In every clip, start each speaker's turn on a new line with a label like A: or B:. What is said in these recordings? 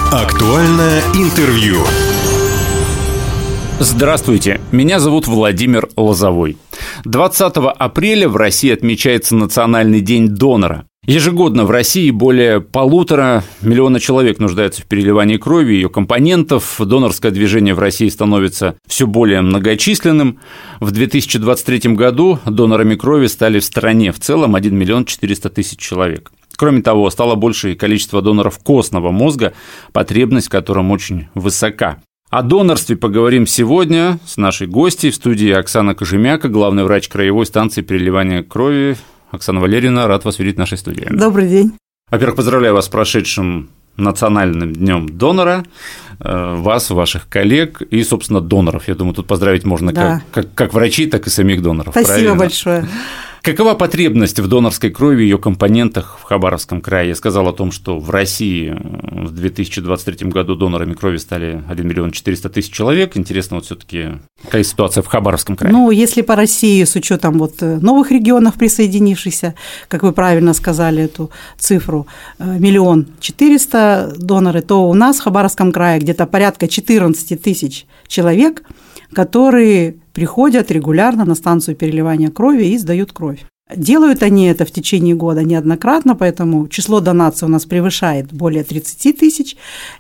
A: Актуальное интервью.
B: Здравствуйте, меня зовут Владимир Лозовой. 20 апреля в России отмечается Национальный день донора. Ежегодно в России более 1,5 миллиона человек нуждаются в переливании крови и ее компонентов. Донорское движение в России становится все более многочисленным. В 2023 году донорами крови стали в стране в целом 1 миллион 400 тысяч человек. Кроме того, стало больше и количество доноров костного мозга, потребность в котором очень высока. О донорстве поговорим сегодня с нашей гостьей в студии Оксана Кожемяка, главный врач краевой станции переливания крови. Оксана Валерьевна, рад вас видеть в нашей студии.
C: Добрый день.
B: Во-первых, поздравляю вас с прошедшим Национальным днем донора, вас, ваших коллег и, собственно, доноров. Я думаю, тут поздравить можно как врачей, так и самих доноров.
C: Спасибо
B: правильно?
C: Большое.
B: Какова потребность в донорской крови и ее компонентах в Хабаровском крае? Я сказал о том, что в России в 2023 году донорами крови стали 1 миллион 400 тысяч человек. Интересно, вот все-таки какая ситуация в Хабаровском крае?
C: Ну, если по России, с учетом новых регионов присоединившихся, как вы правильно сказали эту цифру, 1 миллион 400 доноры, то у нас в Хабаровском крае где-то порядка 14 тысяч человек, которые приходят регулярно на станцию переливания крови и сдают кровь. Делают они это в течение года неоднократно, поэтому число донаций у нас превышает более 30 тысяч,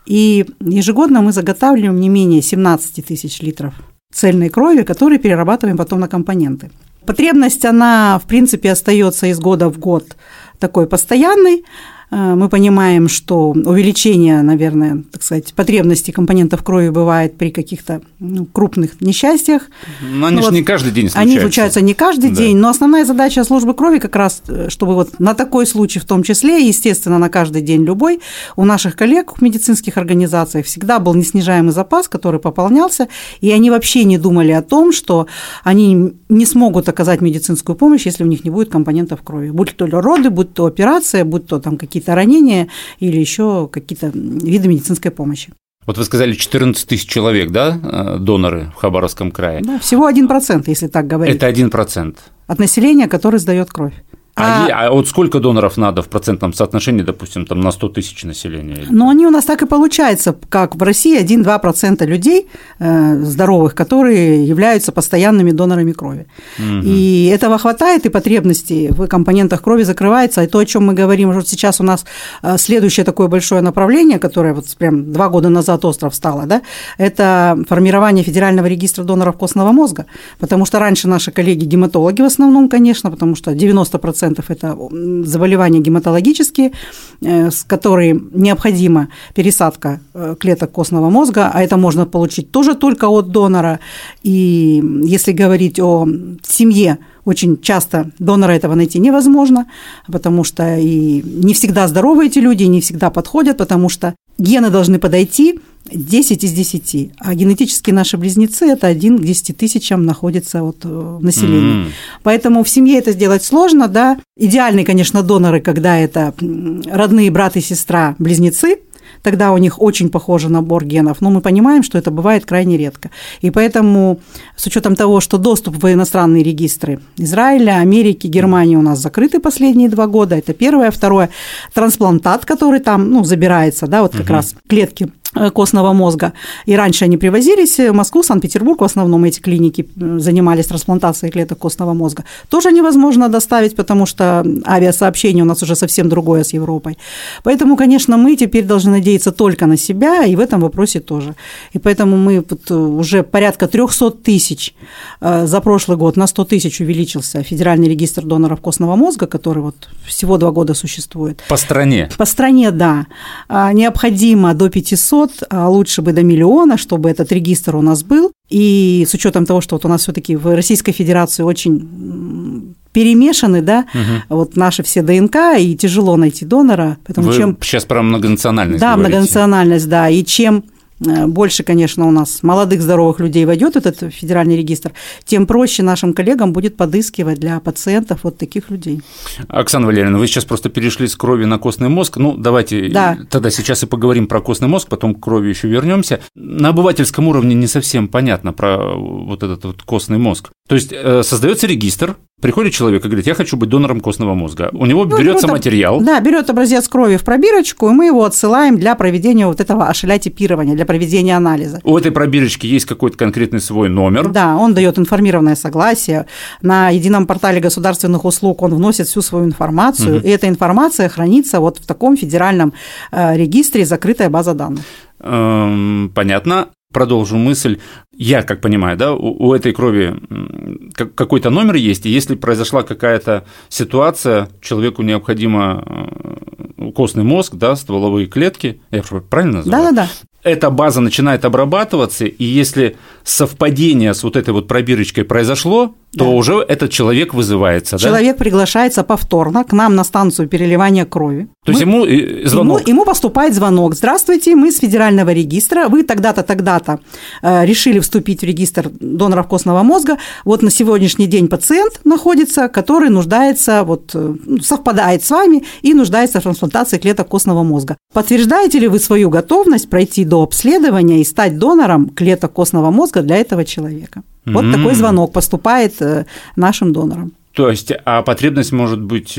C: и ежегодно мы заготавливаем не менее 17 тысяч литров цельной крови, которые перерабатываем потом на компоненты. Потребность, она, в принципе, остается из года в год такой постоянной. Мы понимаем, что увеличение, наверное, так сказать, потребностей компонентов крови бывает при каких-то крупных несчастьях.
B: Но они же не каждый день случаются.
C: Они случаются не каждый день, но основная задача службы крови как раз, чтобы вот на такой случай в том числе, естественно, на каждый день любой, у наших коллег в медицинских организациях всегда был неснижаемый запас, который пополнялся, и они вообще не думали о том, что они не смогут оказать медицинскую помощь, если у них не будет компонентов крови. Будь то роды, будь то операция, будь то там какие-то ранения или еще какие-то виды медицинской помощи.
B: Вот вы сказали 14 тысяч человек, да, доноры в Хабаровском крае?
C: Да, всего 1%, если так говорить.
B: Это 1%.
C: От населения, который сдает кровь.
B: А вот сколько доноров надо в процентном соотношении, допустим, там на 100 тысяч населения?
C: Ну, они у нас так и получаются, как в России 1-2% людей здоровых, которые являются постоянными донорами крови. Угу. И этого хватает, и потребности в компонентах крови закрывается. И то, о чем мы говорим, вот сейчас у нас следующее такое большое направление, которое вот прям 2 года назад остро встало, да, это формирование Федерального регистра доноров костного мозга, потому что раньше наши коллеги-гематологи в основном, конечно, потому что 90% это заболевания гематологические, с которыми необходима пересадка клеток костного мозга, а это можно получить тоже только от донора. И если говорить о семье, очень часто донора этого найти невозможно, потому что и не всегда здоровы эти люди, не всегда подходят, потому что гены должны подойти 10 из 10, а генетически наши близнецы – это 1 к 10 тысячам находится вот в населении. Поэтому в семье это сделать сложно, да. Идеальные, конечно, доноры, когда это родные брат и сестра, близнецы, тогда у них очень похожий набор генов, но мы понимаем, что это бывает крайне редко. И поэтому, с учетом того, что доступ в иностранные регистры Израиля, Америки, Германии у нас закрыты последние 2 года, это первое. Второе, трансплантат, который там забирается, да, вот как раз клетки костного мозга. И раньше они привозились в Москву, Санкт-Петербург, в основном эти клиники занимались трансплантацией клеток костного мозга. Тоже невозможно доставить, потому что авиасообщение у нас уже совсем другое с Европой. Поэтому, конечно, мы теперь должны надеяться только на себя, и в этом вопросе тоже. И поэтому мы уже порядка 300 тысяч за прошлый год на 100 тысяч увеличился Федеральный регистр доноров костного мозга, который вот всего 2 года существует.
B: По стране?
C: По стране, да. Необходимо до 500, а лучше бы до 1 миллиона, чтобы этот регистр у нас был. И с учетом того, что вот у нас все-таки в Российской Федерации очень перемешаны, да, вот наши все ДНК, и тяжело найти донора. Поэтому
B: Вы сейчас про многонациональность говорите.
C: Многонациональность, да, и чем больше, конечно, у нас молодых здоровых людей войдет этот федеральный регистр, тем проще нашим коллегам будет подыскивать для пациентов вот таких людей.
B: Оксана Валерьевна, вы сейчас просто перешли с крови на костный мозг. Ну, давайте тогда сейчас и поговорим про костный мозг, потом к крови еще вернемся. На обывательском уровне не совсем понятно про вот этот вот костный мозг. То есть создается регистр, Приходит человек и говорит, я хочу быть донором костного мозга. У него берется материал.
C: Да, берет образец крови в пробирочку, и мы его отсылаем для проведения вот этого ашелятипирования, для проведения анализа.
B: У этой пробирочки есть какой-то конкретный свой номер.
C: Да, он дает информированное согласие. На едином портале государственных услуг он вносит всю свою информацию, и эта информация хранится вот в таком федеральном регистре «Закрытая база данных».
B: Понятно. Продолжу мысль. Я, как понимаю, да, у этой крови какой-то номер есть, и если произошла какая-то ситуация, человеку необходимо костный мозг, да, стволовые клетки, я правильно называю?
C: Да.
B: Эта база начинает обрабатываться, и если совпадение с вот этой вот пробирочкой произошло, то уже этот человек вызывается, да?
C: Человек приглашается повторно к нам на станцию переливания крови.
B: То есть ему звонок?
C: Ему поступает звонок. Здравствуйте, мы с федерального регистра, вы тогда-то, тогда-то решили вступить в регистр доноров костного мозга. Вот на сегодняшний день пациент находится, который нуждается, вот, совпадает с вами и нуждается в трансплантации клеток костного мозга. Подтверждаете ли вы свою готовность пройти до обследования и стать донором клеток костного мозга для этого человека? Вот такой звонок поступает нашим донорам.
B: То есть, а потребность может быть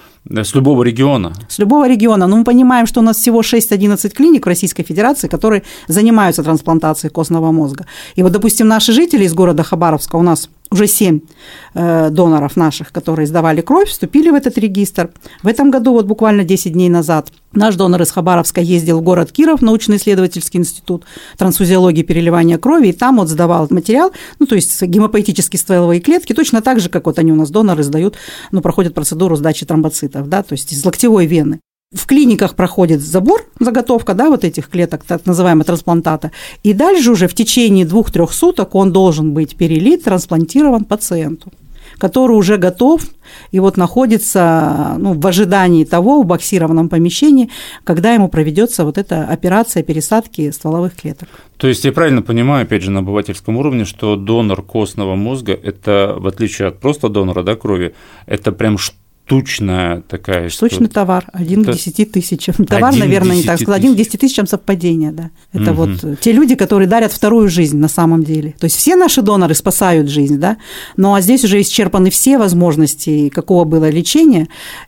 B: с любого региона?
C: С любого региона. Но мы понимаем, что у нас всего 6-11 клиник в Российской Федерации, которые занимаются трансплантацией костного мозга. И вот, допустим, наши жители из города Хабаровска, у нас уже 7 доноров наших, которые сдавали кровь, вступили в этот регистр. В этом году, вот буквально 10 дней назад, наш донор из Хабаровска ездил в город Киров, научно-исследовательский институт трансфузиологии и переливания крови, и там вот сдавал материал, то есть гемопоэтические стволовые клетки, точно так же, как вот они у нас, доноры, сдают, проходят процедуру сдачи тромбоцитов, да, то есть из локтевой вены. В клиниках проходит забор, заготовка, да, вот этих клеток, так называемого трансплантата, и дальше уже в течение 2-3 суток он должен быть перелит, трансплантирован пациенту, который уже готов и вот находится в ожидании того, в боксированном помещении, когда ему проведется вот эта операция пересадки стволовых клеток.
B: То есть я правильно понимаю, опять же, на обывательском уровне, что донор костного мозга – это, в отличие от просто донора, да, крови, это прям штучная такая...
C: Штучный товар, 1 к 10 тысячам. Товар, наверное, не так сказать, 1 к 10 тысячам совпадения, да. Это вот те люди, которые дарят вторую жизнь на самом деле. То есть все наши доноры спасают жизнь, да, ну а здесь уже исчерпаны все возможности, какого было лечения,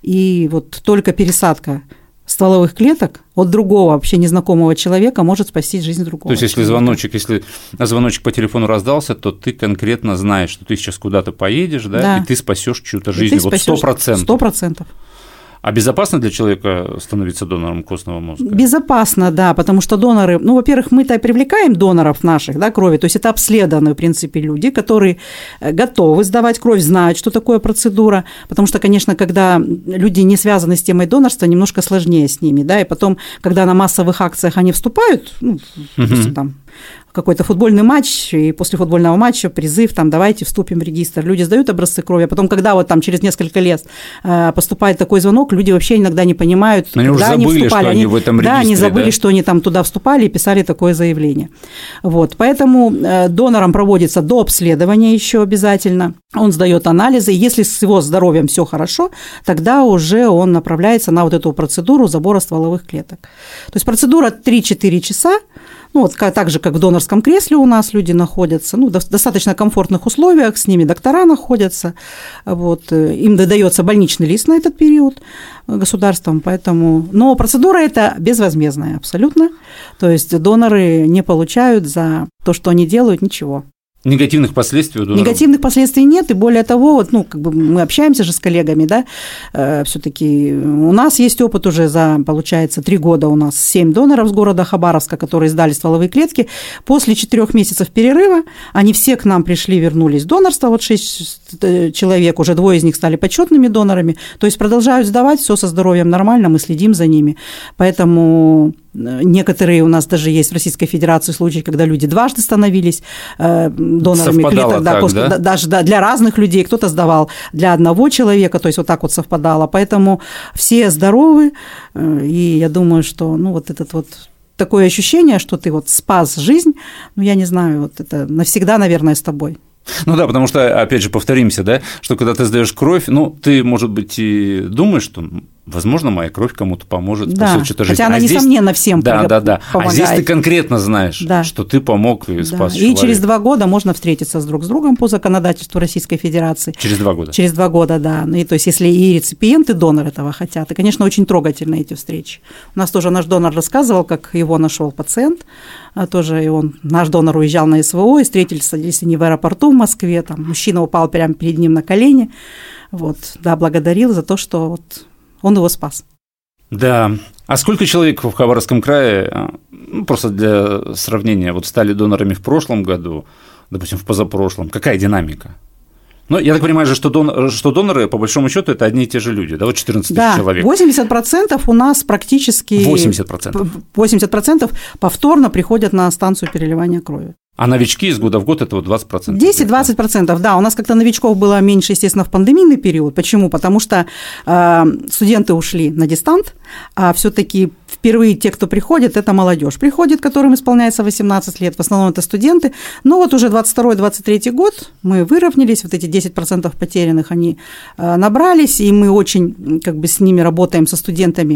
C: и вот только пересадка стволовых клеток от другого вообще незнакомого человека может спасти жизнь другого.
B: То есть, если звоночек по телефону раздался, то ты конкретно знаешь, что ты сейчас куда-то поедешь, да. И ты спасешь чью-то жизнь, вот 100%.
C: 100%.
B: А безопасно для человека становиться донором костного мозга?
C: Безопасно, да, потому что доноры, во-первых, мы-то привлекаем доноров наших, да, крови, то есть это обследованные, в принципе, люди, которые готовы сдавать кровь, знают, что такое процедура, потому что, конечно, когда люди не связаны с темой донорства, немножко сложнее с ними, да, и потом, когда на массовых акциях они вступают, допустим, там, какой-то футбольный матч, и после футбольного матча призыв, там, давайте вступим в регистр. Люди сдают образцы крови, а потом, когда вот там через несколько лет поступает такой звонок, люди вообще иногда не понимают,
B: но когда они забыли, вступали. Что они в этом регистре,
C: да, они забыли, что они там туда вступали и писали такое заявление. Вот, поэтому донором проводится до обследования еще обязательно. Он сдает анализы, и если с его здоровьем все хорошо, тогда уже он направляется на вот эту процедуру забора стволовых клеток. То есть процедура 3-4 часа. Вот так же, как в донорском кресле у нас люди находятся, в достаточно комфортных условиях, с ними доктора находятся, вот, им дается больничный лист на этот период государством, поэтому… Но процедура эта безвозмездная абсолютно, то есть доноры не получают за то, что они делают, ничего.
B: Негативных последствий у доноров?
C: Негативных последствий нет, и более того, вот, мы общаемся же с коллегами, да, все-таки у нас есть опыт уже за, получается, 3 года у нас 7 доноров с города Хабаровска, которые сдали стволовые клетки. После 4 месяцев перерыва они все к нам пришли, вернулись в донорство, вот 6 человек, уже 2 из них стали почетными донорами, то есть продолжают сдавать, все со здоровьем нормально, мы следим за ними, поэтому… Некоторые у нас даже есть в Российской Федерации случаи, когда люди дважды становились донорами клеток, да? Даже для разных людей, кто-то сдавал для одного человека, то есть вот так вот совпадало, поэтому все здоровы, и я думаю, что вот этот вот такое ощущение, что ты вот спас жизнь, я не знаю, вот это навсегда, наверное, с тобой.
B: Да, потому что, опять же, повторимся, да, что когда ты сдаешь кровь, ты, может быть, и думаешь, что возможно, моя кровь кому-то поможет.
C: Да, хотя она, несомненно, всем помогает.
B: А здесь ты конкретно знаешь, что ты помог и спас человека.
C: И через 2 года можно встретиться друг с другом по законодательству Российской Федерации.
B: Через 2 года?
C: Через 2 года, да. И то есть, если и реципиент, и донор этого хотят. И, конечно, очень трогательны эти встречи. У нас тоже наш донор рассказывал, как его нашел пациент. Тоже наш донор уезжал на СВО, и встретились, садились они в аэропорту в Москве. Там мужчина упал прямо перед ним на колени. Благодарил за то, что он его спас.
B: Да. А сколько человек в Хабаровском крае, просто для сравнения, стали донорами в прошлом году, допустим, в позапрошлом? Какая динамика? Я так понимаю, что доноры, по большому счету, это одни и те же люди, 14 тысяч человек.
C: 80% у нас практически…
B: 80%?
C: 80% повторно приходят на станцию переливания крови.
B: А новички из года в год – это 20%?
C: 10-20%, да. У нас как-то новичков было меньше, естественно, в пандемийный период. Почему? Потому что студенты ушли на дистант, а все-таки впервые те, кто приходит, это молодежь. Приходит, которым исполняется 18 лет, в основном это студенты. Но уже 22-23 год мы выровнялись, эти 10% потерянных, они набрались, и мы очень с ними работаем, со студентами,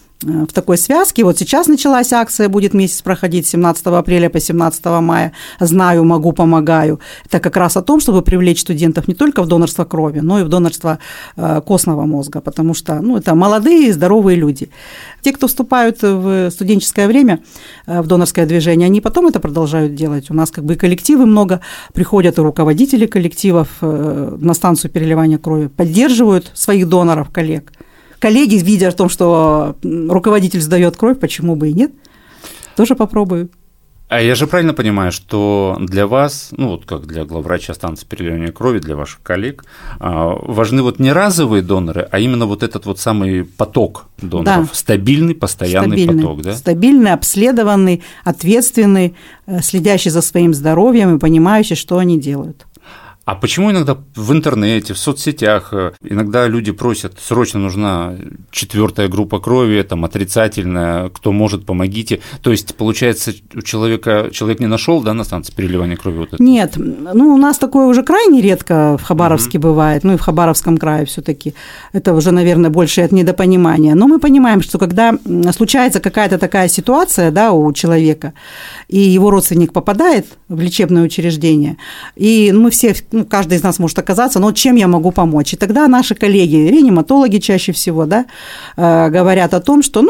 C: в такой связке. Сейчас началась акция, будет месяц проходить с 17 апреля по 17 мая. «Знаю, могу, помогаю». Это как раз о том, чтобы привлечь студентов не только в донорство крови, но и в донорство костного мозга, потому что это молодые, здоровые люди. Те, кто вступают в студенческое время в донорское движение, они потом это продолжают делать. У нас и коллективы много, приходят и руководители коллективов на станцию переливания крови, поддерживают своих доноров, коллег. Коллеги, видя о том, что руководитель сдает кровь, почему бы и нет, тоже попробую.
B: А я же правильно понимаю, что для вас, как для главврача станции переливания крови, для ваших коллег, важны не разовые доноры, а именно этот самый поток доноров, да. Стабильный, постоянный поток, да? Стабильный,
C: обследованный, ответственный, следящий за своим здоровьем и понимающий, что они делают.
B: А почему иногда в интернете, в соцсетях иногда люди просят, срочно нужна 4-я группа крови, отрицательная, кто может, помогите? То есть, получается, человек не нашел, на станции переливания крови?
C: Нет, у нас такое уже крайне редко в Хабаровске бывает, и в Хабаровском крае все-таки. Это уже, наверное, больше от недопонимания. Но мы понимаем, что когда случается какая-то такая ситуация, у человека, и его родственник попадает в лечебное учреждение, и мы все, каждый из нас может оказаться, чем я могу помочь? И тогда наши коллеги, реаниматологи чаще всего, говорят о том, что,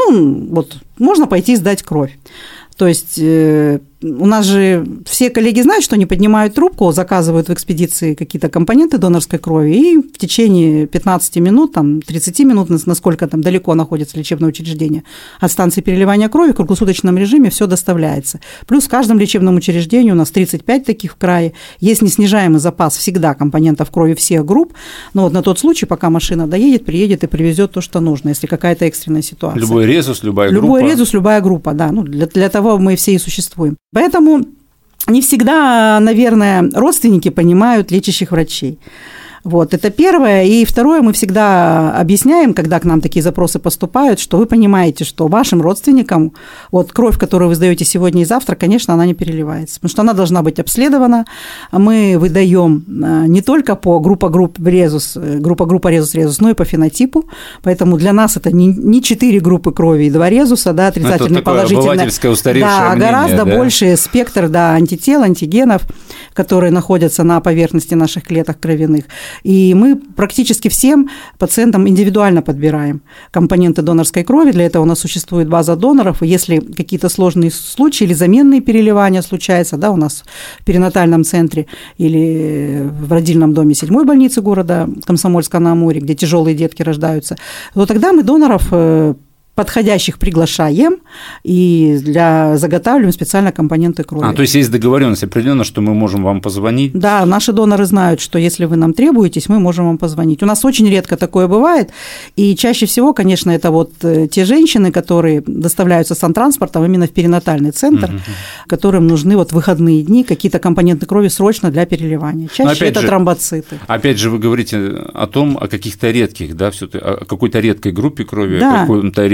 C: можно пойти сдать кровь. То есть у нас же все коллеги знают, что они поднимают трубку, заказывают в экспедиции какие-то компоненты донорской крови, и в течение 15 минут, 30 минут, насколько далеко находится лечебное учреждение от станции переливания крови, в круглосуточном режиме все доставляется. Плюс в каждом лечебном учреждении у нас 35 таких в крае, есть неснижаемый запас всегда компонентов крови всех групп, но на тот случай, пока машина доедет, приедет и привезет то, что нужно, если какая-то экстренная ситуация.
B: Любой резус, любая группа.
C: Любой резус, любая группа, да, для того мы все и существуем. Поэтому не всегда, наверное, родственники понимают лечащих врачей. Это первое. И второе, мы всегда объясняем, когда к нам такие запросы поступают, что вы понимаете, что вашим родственникам кровь, которую вы сдаете сегодня и завтра, конечно, она не переливается, потому что она должна быть обследована. Мы выдаем не только по группа резус, но и по фенотипу. Поэтому для нас это не 4 группы крови и 2 резуса, отрицательно, положительно.
B: Да,
C: гораздо больше спектр антител, антигенов, которые находятся на поверхности наших клеток кровяных. И мы практически всем пациентам индивидуально подбираем компоненты донорской крови. Для этого у нас существует база доноров. И если какие-то сложные случаи или заменные переливания случаются, у нас в перинатальном центре или в родильном доме 7-й больницы города Комсомольска-на-Амуре, где тяжелые детки рождаются, то тогда мы доноров подходящих приглашаем и заготавливаем специально компоненты крови.
B: То есть есть договоренность определенно, что мы можем вам позвонить?
C: Да, наши доноры знают, что если вы нам требуетесь, мы можем вам позвонить. У нас очень редко такое бывает, и чаще всего, конечно, это те женщины, которые доставляются сантранспортом именно в перинатальный центр, которым нужны выходные дни, какие-то компоненты крови срочно для переливания. Чаще это тромбоциты.
B: Опять же, вы говорите о каких-то редких, о какой-то редкой группе крови, о каком-то редком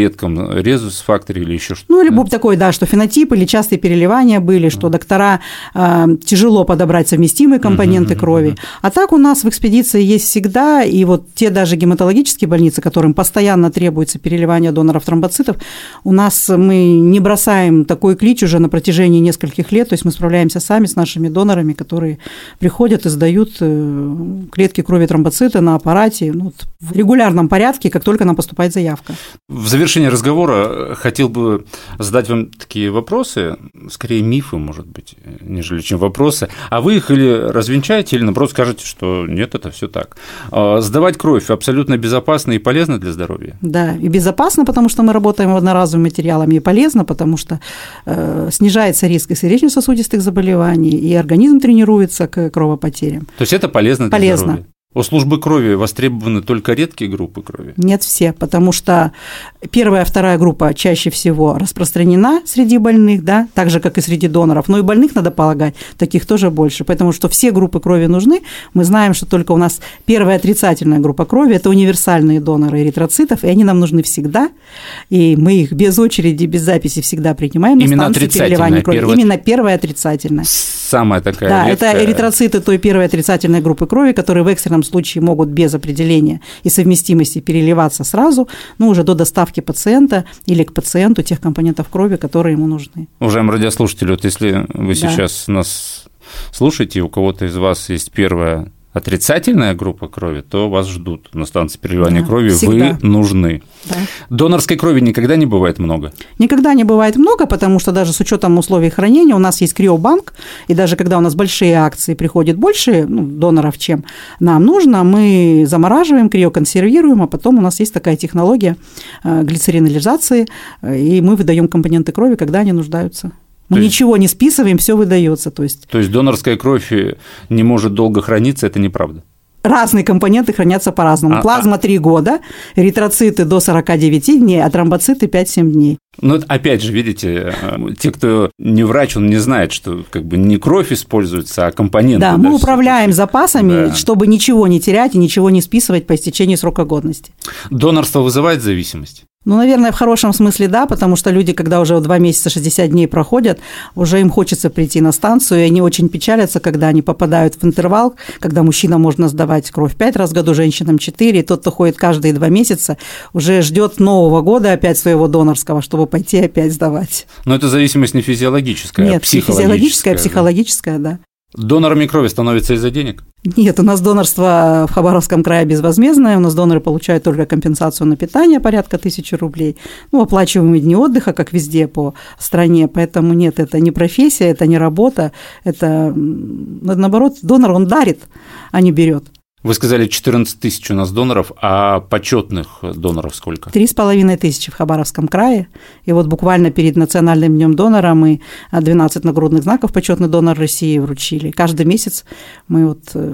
B: редком резус-факторе или еще что-то.
C: Ну, либо такой, да, что фенотип или частые переливания были, что доктора тяжело подобрать совместимые компоненты крови. А так у нас в экспедиции есть всегда, и вот те даже гематологические больницы, которым постоянно требуется переливание доноров тромбоцитов, у нас мы не бросаем такой клич уже на протяжении нескольких лет, то есть мы справляемся сами с нашими донорами, которые приходят и сдают клетки крови тромбоцита на аппарате в регулярном порядке, как только нам поступает заявка.
B: В завершении разговора хотел бы задать вам такие вопросы, скорее мифы, может быть, нежели чем вопросы. А вы их или развенчаете, или, наоборот, скажете, что нет, это все так. Сдавать кровь абсолютно безопасно и полезно для здоровья? Да,
C: и безопасно, потому что мы работаем одноразовыми материалами, и полезно, потому что снижается риск и сердечно-сосудистых заболеваний, и организм тренируется к кровопотерям.
B: То есть это полезно для здоровья? У службы крови востребованы только редкие группы крови?
C: Нет, все, потому что первая, вторая группа чаще всего распространена среди больных, да, так же, как и среди доноров, но и больных, надо полагать, таких тоже больше, потому что все группы крови нужны. Мы знаем, что только у нас первая отрицательная группа крови – это универсальные доноры эритроцитов, и они нам нужны всегда, и мы их без очереди, без записи всегда принимаем на станции переливания крови. Именно первая отрицательная.
B: Самая такая
C: да,
B: редкая.
C: Это эритроциты той первой отрицательной группы крови, которые в экстренном случае могут без определения и совместимости переливаться сразу, уже до доставки пациента или к пациенту тех компонентов крови, которые ему нужны.
B: Уважаемые радиослушатели, вот если вы сейчас нас слушаете, у кого-то из вас есть первая отрицательная группа крови, то вас ждут на станции переливания крови, всегда. Вы нужны. Да. Донорской крови никогда не бывает много?
C: Никогда не бывает много, потому что даже с учетом условий хранения у нас есть криобанк, и даже когда у нас большие акции, приходит больше доноров, чем нам нужно, мы замораживаем, криоконсервируем, а потом у нас есть такая технология глицеринолизации, и мы выдаем компоненты крови, когда они нуждаются. Мы ничего не списываем, все выдается. То есть
B: донорская кровь не может долго храниться, это неправда?
C: Разные компоненты хранятся по-разному. Плазма 3 года, эритроциты до 49 дней, а тромбоциты 5-7 дней.
B: Опять же, видите, те, кто не врач, он не знает, что не кровь используется, а компоненты.
C: Да, мы управляем запасами, чтобы ничего не терять и ничего не списывать по истечении срока годности.
B: Донорство вызывает зависимость?
C: Наверное, в хорошем смысле да, потому что люди, когда уже 2 месяца 60 дней проходят, уже им хочется прийти на станцию, и они очень печалятся, когда они попадают в интервал, когда мужчинам можно сдавать кровь 5 раз в году, женщинам 4, и тот, кто ходит каждые 2 месяца, уже ждет Нового года опять своего донорского, чтобы пойти опять сдавать.
B: Но это зависимость не физиологическая,
C: а
B: психологическая.
C: Нет, физиологическая, психологическая, да.
B: Донорами крови становится из-за денег?
C: Нет, у нас донорство в Хабаровском крае безвозмездное, у нас доноры получают только компенсацию на питание, порядка 1000 рублей, оплачиваемые дни отдыха, как везде по стране, поэтому нет, это не профессия, это не работа, это, наоборот, донор, он дарит, а не берет.
B: Вы сказали, 14 тысяч у нас доноров, а почетных доноров сколько?
C: 3500 в Хабаровском крае. И вот буквально перед Национальным днем донора мы 12 нагрудных знаков «Почетный донор России» вручили. Каждый месяц мы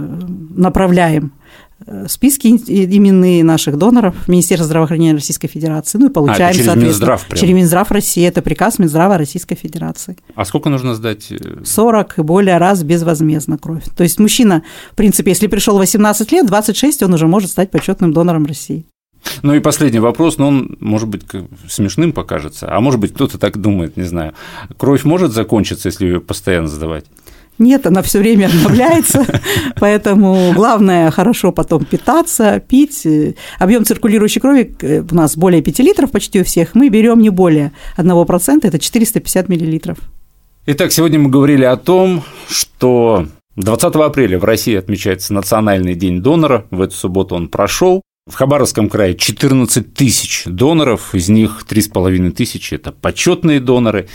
C: направляем списки именные наших доноров в Министерство здравоохранения Российской Федерации, и получаем,
B: через Минздрав прямо?
C: Через Минздрав России, это приказ Минздрава Российской Федерации.
B: А сколько нужно сдать?
C: 40 и более раз безвозмездно кровь. То есть мужчина, в принципе, если пришел 18 лет, 26 он уже может стать почетным донором России.
B: И последний вопрос, он, может быть, смешным покажется, а может быть, кто-то так думает, не знаю. Кровь может закончиться, если ее постоянно сдавать?
C: Нет, она все время обновляется, поэтому главное хорошо потом питаться, пить. Объем циркулирующей крови у нас более 5 литров почти у всех, мы берем не более 1%, это 450 миллилитров.
B: Итак, сегодня мы говорили о том, что 20 апреля в России отмечается Национальный день донора, в эту субботу он прошел. В Хабаровском крае 14 тысяч доноров, из них 3500 – это почетные доноры,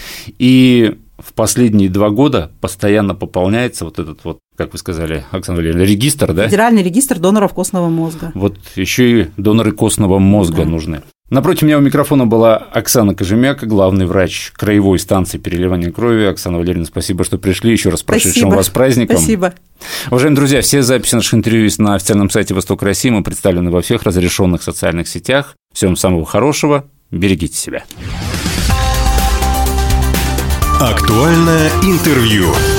B: и в последние 2 года постоянно пополняется этот, как вы сказали, Оксана Валерьевна, регистр, да?
C: Федеральный регистр доноров костного мозга.
B: Еще и доноры костного мозга нужны. Напротив меня у микрофона была Оксана Кожемяк, главный врач краевой станции переливания крови. Оксана Валерьевна, спасибо, что пришли. Еще раз прошедшим вас праздником.
C: Спасибо.
B: Уважаемые друзья, все записи наших интервью есть на официальном сайте «Восток России». Мы представлены во всех разрешенных социальных сетях. Всем самого хорошего. Берегите себя.
A: Актуальное интервью.